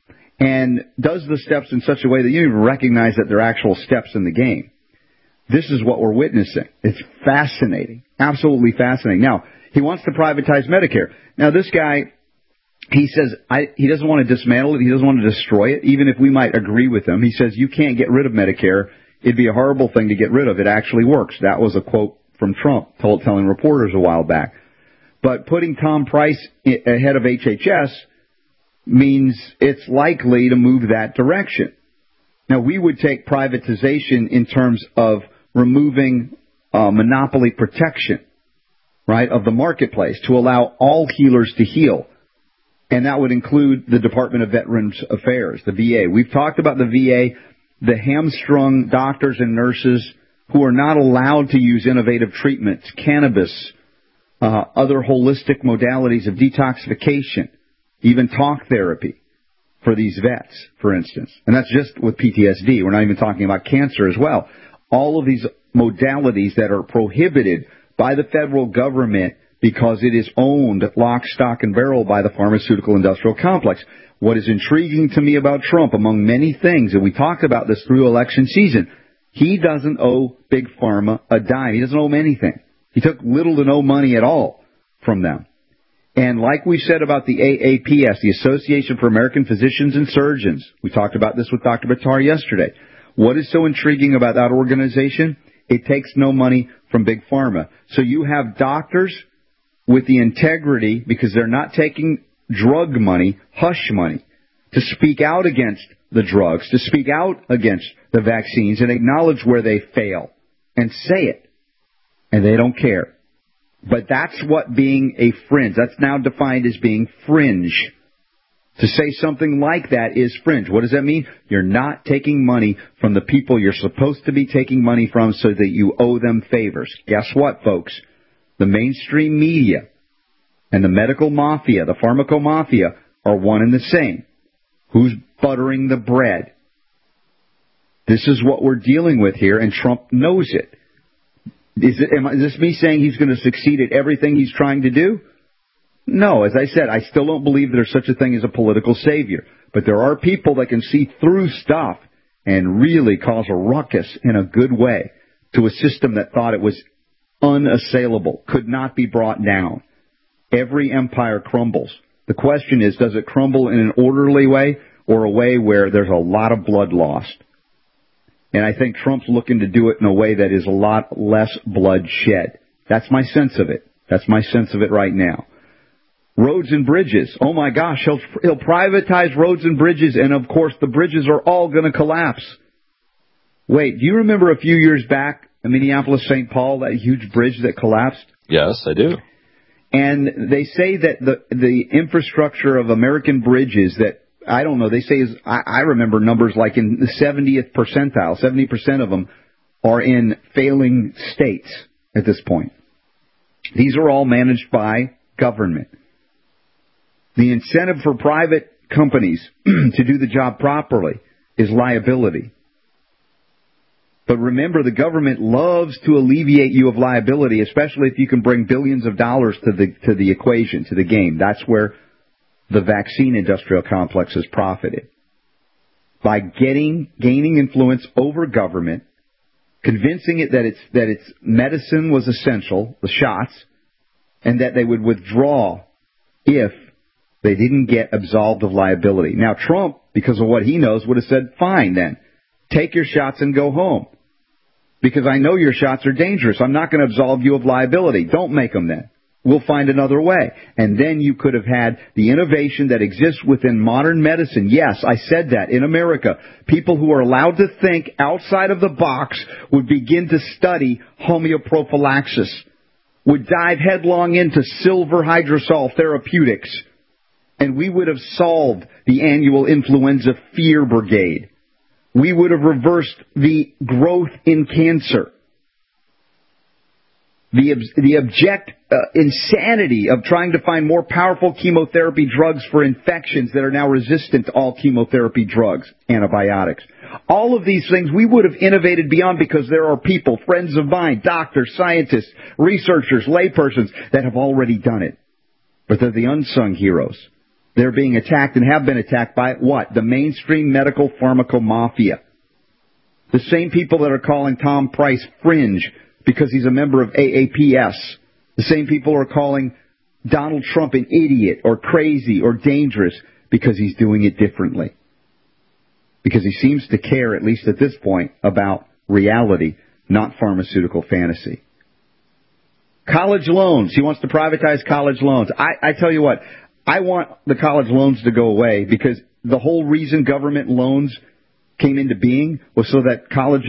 and does the steps in such a way that you don't even recognize that they're actual steps in the game. This is what we're witnessing. It's fascinating, absolutely fascinating. Now, he wants to privatize Medicare. Now, this guy, he says I, he doesn't want to dismantle it. He doesn't want to destroy it, even if we might agree with him. He says you can't get rid of Medicare. It'd be a horrible thing to get rid of. It actually works. That was a quote from Trump told, telling reporters a while back. But putting Tom Price ahead of H H S means it's likely to move that direction. Now, we would take privatization in terms of removing uh, monopoly protection, right, of the marketplace to allow all healers to heal. And that would include the Department of Veterans Affairs, the V A. We've talked about the V A, the hamstrung doctors and nurses who are not allowed to use innovative treatments, cannabis, uh, other holistic modalities of detoxification, even talk therapy for these vets, for instance. And that's just with P T S D. We're not even talking about cancer as well. All of these modalities that are prohibited by the federal government because it is owned lock, stock, and barrel by the pharmaceutical industrial complex. What is intriguing to me about Trump, among many things, and we talked about this through election season, he doesn't owe Big Pharma a dime. He doesn't owe them anything. He took little to no money at all from them. And like we said about the A A P S, the Association for American Physicians and Surgeons, we talked about this with Doctor Buttar yesterday. What is so intriguing about that organization? It takes no money from Big Pharma. So you have doctors with the integrity, because they're not taking drug money, hush money, to speak out against the drugs, to speak out against the vaccines and acknowledge where they fail and say it. And they don't care. But that's what being a fringe, that's now defined as being fringe. To say something like that is fringe. What does that mean? You're not taking money from the people you're supposed to be taking money from so that you owe them favors. Guess what, folks? The mainstream media and the medical mafia, the pharmaco mafia, are one and the same. Who's buttering the bread? This is what we're dealing with here, and Trump knows it. Is, it, am, is this me saying he's going to succeed at everything he's trying to do? No, as I said, I still don't believe there's such a thing as a political savior. But there are people that can see through stuff and really cause a ruckus in a good way to a system that thought it was unassailable, could not be brought down. Every empire crumbles. The question is, does it crumble in an orderly way or a way where there's a lot of blood lost? And I think Trump's looking to do it in a way that is a lot less blood shed. That's my sense of it. That's my sense of it right now. Roads and bridges. Oh, my gosh, he'll, he'll privatize roads and bridges, and, of course, the bridges are all going to collapse. Wait, do you remember a few years back in Minneapolis-Saint Paul, that huge bridge that collapsed? Yes, I do. And they say that the the infrastructure of American bridges that, I don't know, they say is, I, I remember numbers like in the seventieth percentile, seventy percent of them are in failing states at this point. These are all managed by government. The incentive for private companies to do the job properly is liability. But remember, the government loves to alleviate you of liability, especially if you can bring billions of dollars to the to the equation, to the game. That's where the vaccine industrial complex has profited. By getting gaining influence over government, convincing it that it's that its medicine was essential, the shots, and that they would withdraw if they didn't get absolved of liability. Now, Trump, because of what he knows, would have said, fine then, take your shots and go home. Because I know your shots are dangerous. I'm not going to absolve you of liability. Don't make them then. We'll find another way. And then you could have had the innovation that exists within modern medicine. Yes, I said that. In America, people who are allowed to think outside of the box would begin to study homeoprophylaxis, would dive headlong into silver hydrosol therapeutics, and we would have solved the annual influenza fear brigade. We would have reversed the growth in cancer. The, the abject uh, insanity of trying to find more powerful chemotherapy drugs for infections that are now resistant to all chemotherapy drugs, antibiotics. All of these things we would have innovated beyond because there are people, friends of mine, doctors, scientists, researchers, laypersons that have already done it. But they're the unsung heroes. They're being attacked and have been attacked by what? The mainstream medical pharmaco mafia. The same people that are calling Tom Price fringe because he's a member of A A P S. The same people are calling Donald Trump an idiot or crazy or dangerous because he's doing it differently. Because he seems to care, at least at this point, about reality, not pharmaceutical fantasy. College loans. He wants to privatize college loans. I, I tell you what, I want the college loans to go away because the whole reason government loans came into being was so that colleges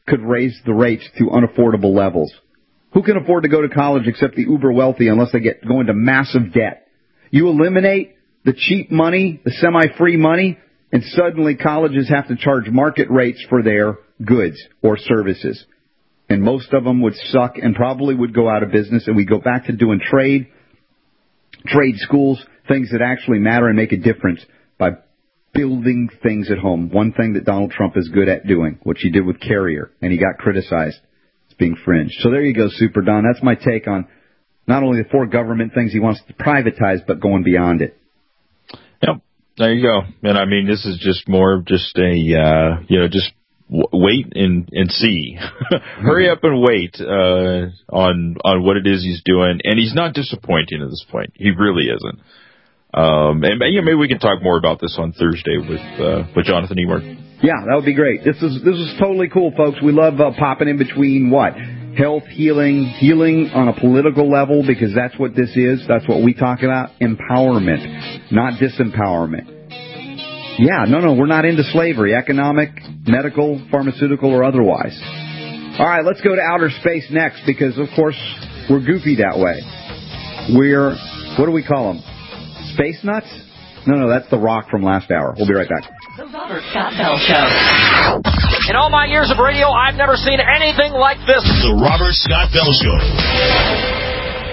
could raise the rates to unaffordable levels. Who can afford to go to college except the uber wealthy unless they get go into massive debt? You eliminate the cheap money, the semi-free money, and suddenly colleges have to charge market rates for their goods or services. And most of them would suck and probably would go out of business, and we go back to doing trade, trade schools, things that actually matter and make a difference by building things at home. One thing that Donald Trump is good at doing, which he did with Carrier, and he got criticized. Being fringe. So there you go, Super Don. That's my take on not only the four government things he wants to privatize, but going beyond it. Yep, there you go. And I mean, this is just more of just a, uh, you know, just w- wait and, and see. Hurry up and wait uh, on on what it is he's doing. And he's not disappointing at this point. He really isn't. Um, and you know, maybe we can talk more about this on Thursday with uh, with Jonathan Emert. Yeah, that would be great. This is this is totally cool, folks. We love uh, popping in between what? Health, healing, healing on a political level, because that's what this is. That's what we talk about. Empowerment, not disempowerment. Yeah, no, no, we're not into slavery, economic, medical, pharmaceutical, or otherwise. All right, let's go to outer space next, because, of course, we're goofy that way. We're, what do we call them? Space nuts? No, no, that's The Rock from last hour. We'll be right back. The Robert Scott Bell Show. In all my years of radio, I've never seen anything like this. The Robert Scott Bell Show.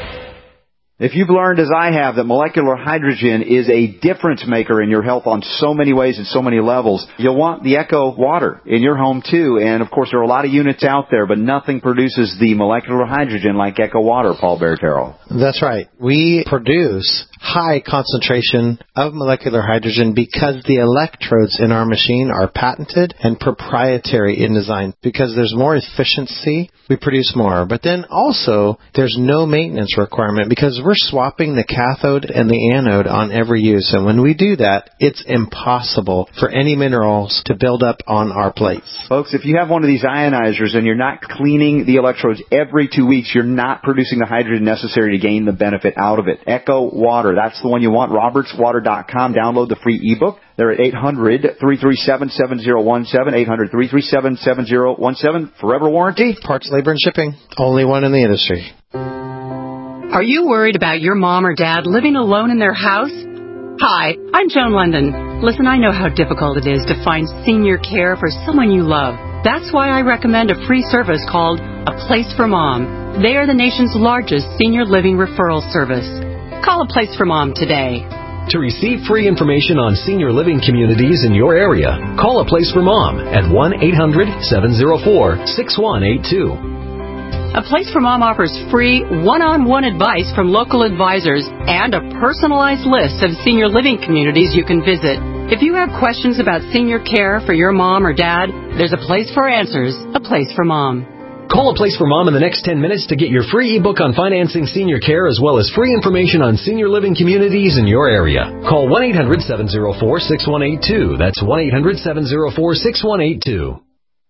If you've learned, as I have, that molecular hydrogen is a difference maker in your health on so many ways and so many levels, you'll want the Echo Water in your home, too. And, of course, there are a lot of units out there, but nothing produces the molecular hydrogen like Echo Water, Paul Bertero. That's right. We produce high concentration of molecular hydrogen because the electrodes in our machine are patented and proprietary in design. Because there's more efficiency, we produce more. But then also, there's no maintenance requirement because we're swapping the cathode and the anode on every use. And when we do that, it's impossible for any minerals to build up on our plates. Folks, if you have one of these ionizers and you're not cleaning the electrodes every two weeks, you're not producing the hydrogen necessary to gain the benefit out of it. Echo Water, that's the one you want. roberts water dot com. Download the free ebook. They're at eight hundred, three three seven, seven zero one seven, eight hundred, three three seven, seven zero one seven. Forever warranty. Parts, labor, and shipping. Only one in the industry. Are you worried about your mom or dad living alone in their house? Hi, I'm Joan London. Listen, I know how difficult it is to find senior care for someone you love. That's why I recommend a free service called A Place for Mom. They are the nation's largest senior living referral service. Call A Place for Mom today. To receive free information on senior living communities in your area, call A Place for Mom at one eight hundred, seven zero four, six one eight two. A Place for Mom offers free one-on-one advice from local advisors and a personalized list of senior living communities you can visit. If you have questions about senior care for your mom or dad, there's a place for answers, A Place for Mom. Call A Place for Mom in the next ten minutes to get your free ebook on financing senior care as well as free information on senior living communities in your area. Call one eight hundred, seven zero four, six one eight two. That's one eight hundred, seven zero four, six one eight two.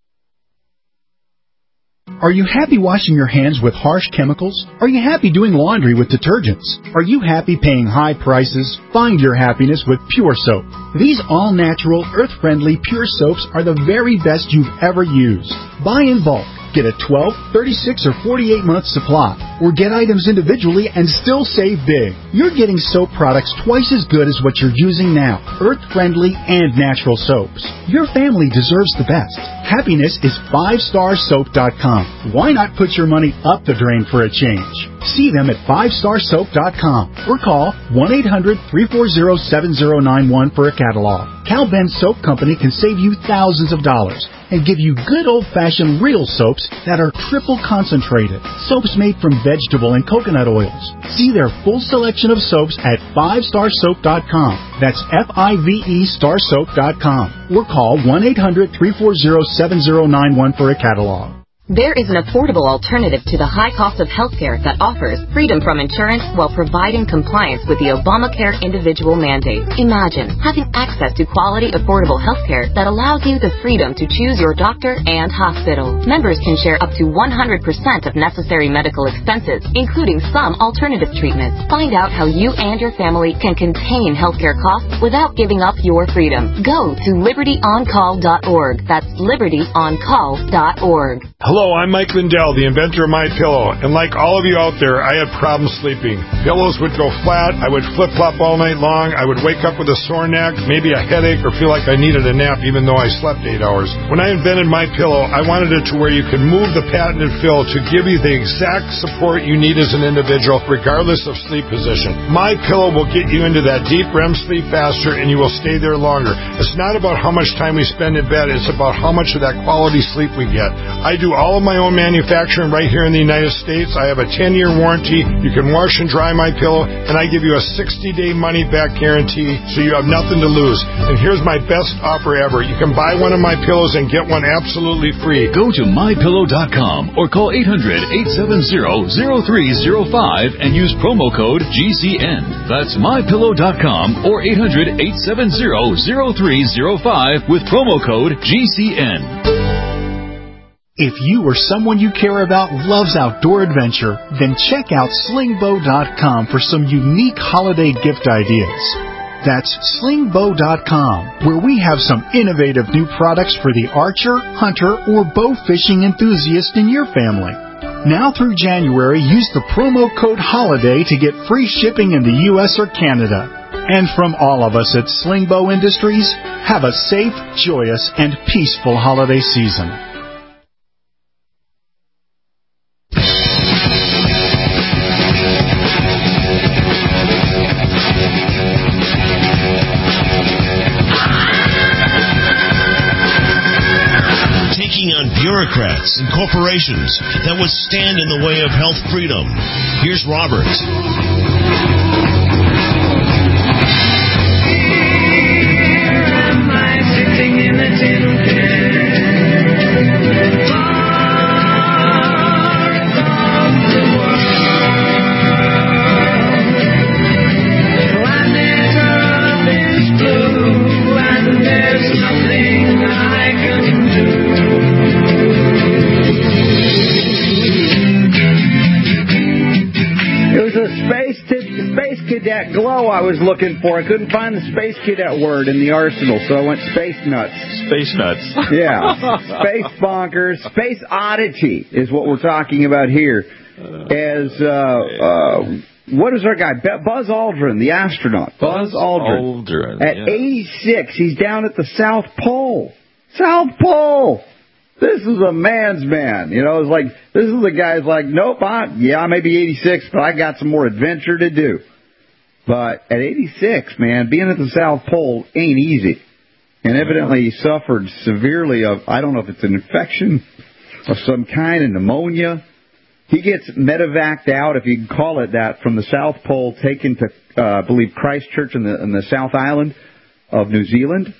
Are you happy washing your hands with harsh chemicals? Are you happy doing laundry with detergents? Are you happy paying high prices? Find your happiness with Pure Soap. These all-natural, earth-friendly Pure Soaps are the very best you've ever used. Buy in bulk. Get a twelve, thirty-six, or forty-eight month supply. Or get items individually and still save big. You're getting soap products twice as good as what you're using now. Earth-friendly and natural soaps. Your family deserves the best. Happiness is five star soap dot com. Why not put your money up the drain for a change? See them at five star soap dot com or call one eight hundred, three four zero, seven zero nine one for a catalog. Cal Ben Soap Company can save you thousands of dollars and give you good old-fashioned real soaps that are triple concentrated. Soaps made from vegetable and coconut oils. See their full selection of soaps at five star soap dot com. That's F I V E star soap dot com. Or call one eight hundred, three four zero, seven zero nine one for a catalog. There is an affordable alternative to the high cost of healthcare that offers freedom from insurance while providing compliance with the Obamacare individual mandate. Imagine having access to quality, affordable healthcare that allows you the freedom to choose your doctor and hospital. Members can share up to one hundred percent of necessary medical expenses, including some alternative treatments. Find out how you and your family can contain healthcare costs without giving up your freedom. Go to liberty on call dot org. That's liberty on call dot org. Hello, I'm Mike Lindell, the inventor of MyPillow, and like all of you out there, I had problems sleeping. Pillows would go flat, I would flip-flop all night long, I would wake up with a sore neck, maybe a headache, or feel like I needed a nap even though I slept eight hours. When I invented MyPillow, I wanted it to where you could move the patented fill to give you the exact support you need as an individual, regardless of sleep position. MyPillow will get you into that deep R E M sleep faster, and you will stay there longer. It's not about how much time we spend in bed, it's about how much of that quality sleep we get. I do all of my own manufacturing right here in the United States. I have a ten-year warranty. You can wash and dry MyPillow, and I give you a sixty-day money-back guarantee, so you have nothing to lose. And here's my best offer ever. You can buy one of my pillows and get one absolutely free. Go to my pillow dot com or call eight hundred, eight seven zero, zero three zero five and use promo code G C N. That's my pillow dot com or eight hundred, eight seven zero, zero three zero five with promo code G C N. If you or someone you care about loves outdoor adventure, then check out sling bow dot com for some unique holiday gift ideas. That's sling bow dot com, where we have some innovative new products for the archer, hunter, or bow fishing enthusiast in your family. Now through January, use the promo code HOLIDAY to get free shipping in the U S or Canada. And from all of us at Sling Bow Industries, have a safe, joyous, and peaceful holiday season. Bureaucrats and corporations that would stand in the way of health freedom. Here's Robert. Here am I sitting in a tin can, far above the world. Planet Earth is blue, and there's nothing I can do. It was a space t- space cadet glow I was looking for. I couldn't find the space cadet word in the arsenal, so I went space nuts. Space nuts. Yeah. Space bonkers. Space oddity is what we're talking about here. As, uh, uh, what is our guy? Buzz Aldrin, the astronaut. Buzz, Buzz Aldrin. Aldrin. At yeah. eighty-six, he's down at the South Pole. South Pole! This is a man's man. You know, it's like, this is the guy's like, nope, I, yeah, I may be eighty-six, but I got some more adventure to do. But at eighty-six, man, being at the South Pole ain't easy. And evidently he suffered severely of, I don't know if it's an infection of some kind, of pneumonia. He gets medevaced out, if you can call it that, from the South Pole, taken to, uh, I believe, Christchurch in the, in the South Island of New Zealand.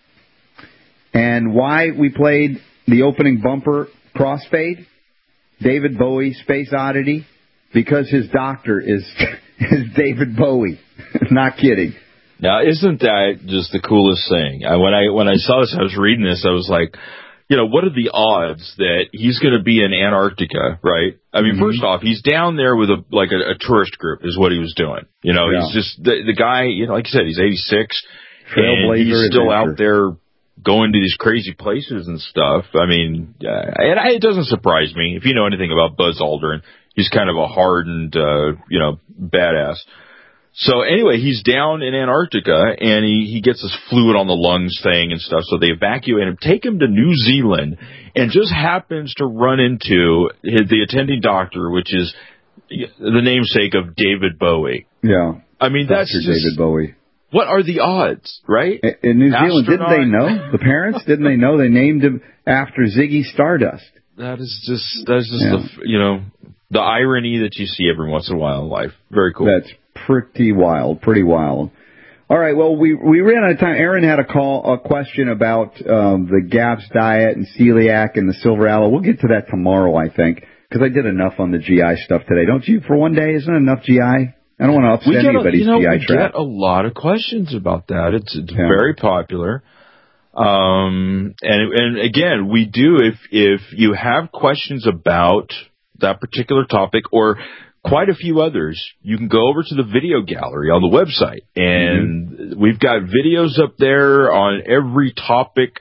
And why we played the opening bumper crossfade, David Bowie, Space Oddity, because his doctor is is David Bowie. Not kidding. Now, isn't that just the coolest thing? I, when I when I saw this, I was reading this, I was like, you know, what are the odds that he's going to be in Antarctica, right? I mean, mm-hmm. First off, he's down there with a like a, a tourist group is what he was doing. You know, yeah. He's just, the, the guy, you know, like you said, he's eighty-six, and he's still adventure. out there going to these crazy places and stuff. I mean, uh, and I, it doesn't surprise me. If you know anything about Buzz Aldrin, he's kind of a hardened, uh, you know, badass. So anyway, he's down in Antarctica, and he, he gets this fluid on the lungs thing and stuff, so they evacuate him, take him to New Zealand, and just happens to run into his, the attending doctor, which is the namesake of David Bowie. Yeah. I mean, Doctor that's just... David Bowie. What are the odds, right? In New Zealand, Astronaut. didn't they know? The parents, didn't they know? They named him after Ziggy Stardust. That is just, that's just yeah. the, you know, the irony that you see every once in a while in life. Very cool. That's pretty wild, pretty wild. All right, well, we we ran out of time. Aaron had a call, a question about um, the GAPS diet and celiac and the silver aloe. We'll get to that tomorrow, I think, because I did enough on the G I stuff today. Don't you? For one day, isn't it enough G I? I don't want to upset we get anybody's a, you know, G I we trap. get a lot of questions about that. It's it's Yeah. very popular. Um, and and again, we do if if you have questions about that particular topic or quite a few others, you can go over to the video gallery on the website, and mm-hmm. we've got videos up there on every topic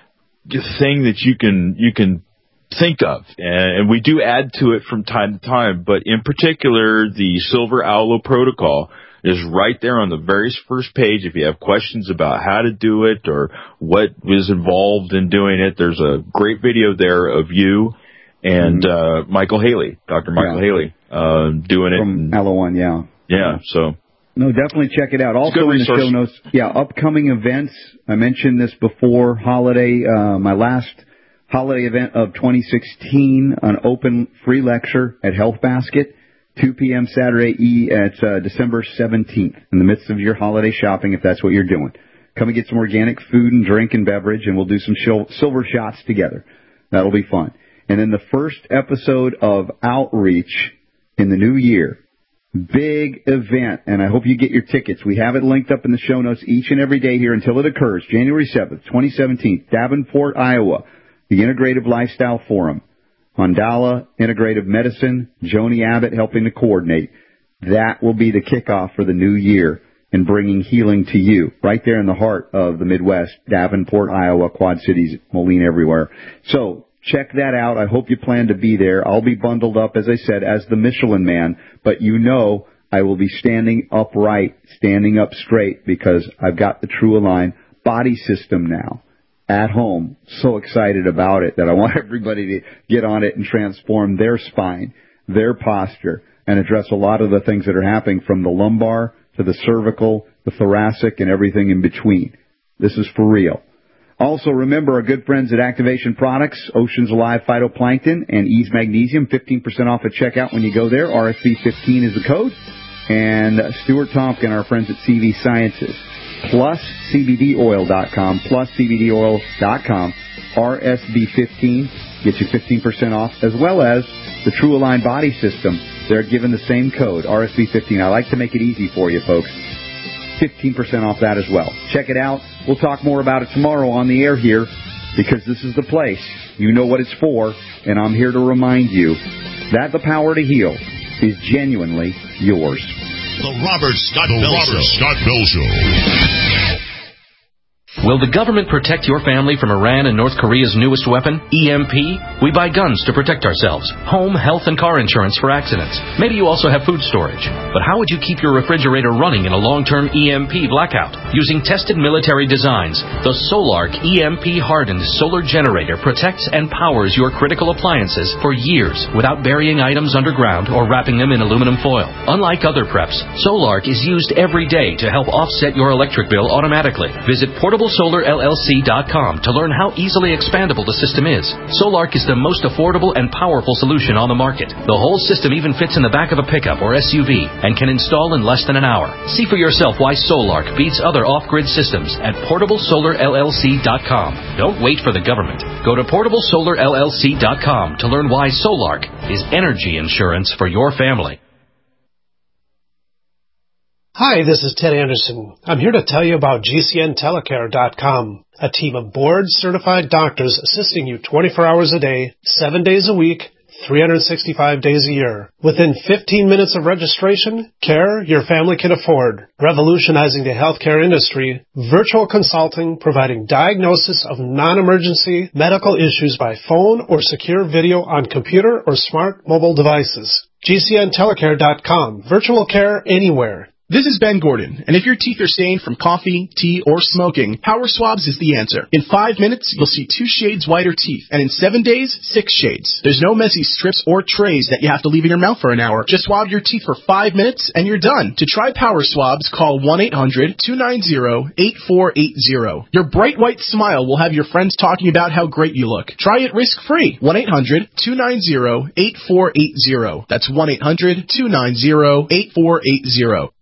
thing that you can you can think of, and we do add to it from time to time. But in particular, the Silver Aloe Protocol is right there on the very first page. If you have questions about how to do it or what was involved in doing it, there's a great video there of you and mm-hmm. uh, Michael Haley, Doctor Michael yeah. Haley, uh, doing it. From Aloe One, yeah. Yeah, so. No, definitely check it out. Also in the show notes, yeah, upcoming events. I mentioned this before, holiday, uh, my last holiday event of twenty sixteen, an open free lecture at Health Basket, two p.m. Saturday, e at uh, December seventeenth, in the midst of your holiday shopping, if that's what you're doing. Come and get some organic food and drink and beverage, and we'll do some shil- silver shots together. That'll be fun. And then the first episode of Outreach in the new year, big event, and I hope you get your tickets. We have it linked up in the show notes each and every day here until it occurs. January seventh, twenty seventeen, Davenport, Iowa, the Integrative Lifestyle Forum. Mandala Integrative Medicine, Joni Abbott helping to coordinate. That will be the kickoff for the new year and bringing healing to you, right there in the heart of the Midwest, Davenport, Iowa, Quad Cities, Moline, everywhere. So check that out. I hope you plan to be there. I'll be bundled up, as I said, as the Michelin Man, but you know I will be standing upright, standing up straight, because I've got the True Align body system now at home. So excited about it that I want everybody to get on it and transform their spine, their posture, and address a lot of the things that are happening from the lumbar to the cervical, the thoracic, and everything in between. This is for real. Also, remember our good friends at Activation Products, Oceans Alive Phytoplankton, and Ease Magnesium, fifteen percent off at checkout when you go there. R S V fifteen is the code. And Stuart Tompkin, our friends at C V Sciences, plus C B D oil dot com, plus C B D oil dot com, R S V fifteen, gets you fifteen percent off, as well as the True Align Body System. They're given the same code, R S V fifteen. I like to make it easy for you, folks. fifteen percent off that as well. Check it out. We'll talk more about it tomorrow on the air here, because this is the place. You know what it's for, and I'm here to remind you that the power to heal is genuinely yours. The Robert Scott the Bell Robert Show. Scott Bell Show. Will the government protect your family from Iran and North Korea's newest weapon, E M P? We buy guns to protect ourselves, home, health, and car insurance for accidents. Maybe you also have food storage. But how would you keep your refrigerator running in a long-term E M P blackout? Using tested military designs, the Solark E M P-hardened solar generator protects and powers your critical appliances for years without burying items underground or wrapping them in aluminum foil. Unlike other preps, Solark is used every day to help offset your electric bill automatically. Visit portable solar L L C dot com to learn how easily expandable the system is. Solark is the most affordable and powerful solution on the market. The whole system even fits in the back of a pickup or S U V and can install in less than an hour. See for yourself why Solark beats other off-grid systems at portable solar L L C dot com. Don't wait for the government. Go to portable solar L L C dot com to learn why Solark is energy insurance for your family. Hi, this is Ted Anderson. I'm here to tell you about G C N telecare dot com, a team of board-certified doctors assisting you twenty-four hours a day, seven days a week, three hundred sixty-five days a year. Within fifteen minutes of registration, care your family can afford. Revolutionizing the healthcare industry, virtual consulting providing diagnosis of non-emergency medical issues by phone or secure video on computer or smart mobile devices. G C N telecare dot com, virtual care anywhere. This is Ben Gordon, and if your teeth are stained from coffee, tea, or smoking, Power Swabs is the answer. In five minutes, you'll see two shades whiter teeth, and in seven days, six shades. There's no messy strips or trays that you have to leave in your mouth for an hour. Just swab your teeth for five minutes, and you're done. To try Power Swabs, call one eight hundred two nine zero eight four eight zero. Your bright white smile will have your friends talking about how great you look. Try it risk-free. one eight hundred two nine zero eight four eight zero. That's one eight hundred two nine zero eight four eight zero.